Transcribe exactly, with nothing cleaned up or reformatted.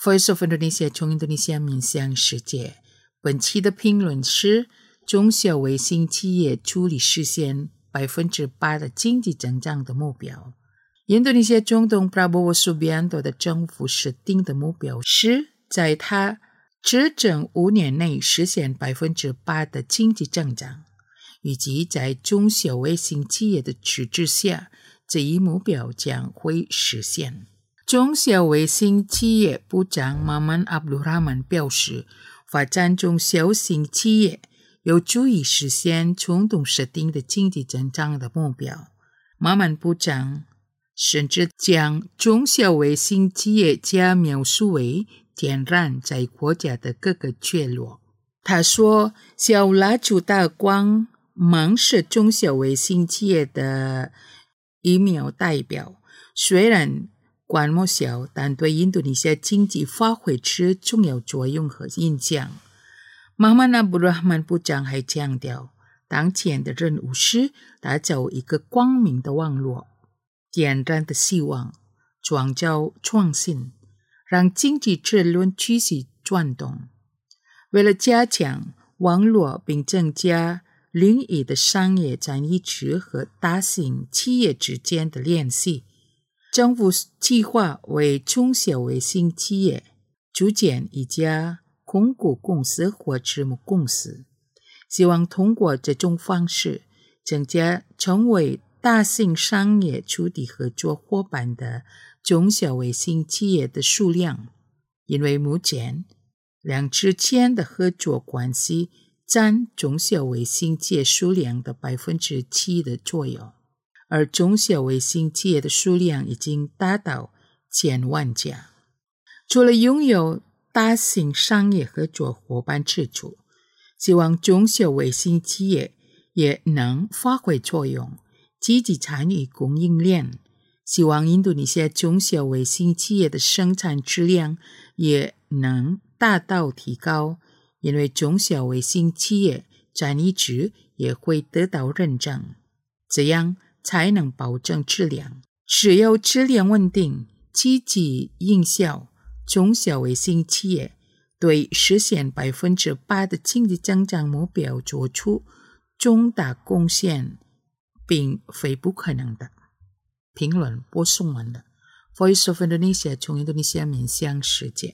Voice of Indonesia 从印度尼西亚面向世界。本期的评论是：中小微型企业助力实现百分之八的经济增长的目标。印度尼西亚总统 Prabowo Subianto 的政府设定的目标是在他执政五年内实现百分之八的经济增长，以及在中小微型企业的支持下，这一目标将会实现。中小微型企业部长 Maman Abdul Rahman 表示，发展中小型企业有助于实现总统设定的经济增长的目标。Maman 部长甚至将中小微型企业家描述为点燃在国家的各个角落。他说，小蜡烛大光芒是中小微型企业的一苗代表，虽然规模小，但对印度尼西亚经济发挥出重要作用和影响。Maman Abdul Rahman 部长还强调，当前的任务是打造一个光明的网络，点燃的希望，创造创新，让经济车轮继续转动。为了加强网络并增加领域的商业参与区和大型企业之间的联系，政府计划为中小微型企业组建一家控股公司或私募公司，希望通过这种方式增加成为大型商业处理合作伙伴的中小微型企业的数量，因为目前两之间的合作关系占中小微型企业数量的百分之七的左右，而中小微型企业的数量已经达到千万家。除了拥有大型商业合作伙伴之处，希望中小微型企业也能发挥作用，积极参与供应链。希望印度尼西亚中小微型企业的生产质量也能大大提高，因为中小微型企业参与值也会得到认证，这样才能保证质量。只有质量稳定，积极营销，中小微型企业对实现百分之八的经济增长目标做出重大贡献，并非不可能的。评论播送完了。Voice of Indonesia 从印度尼西亚面向世界。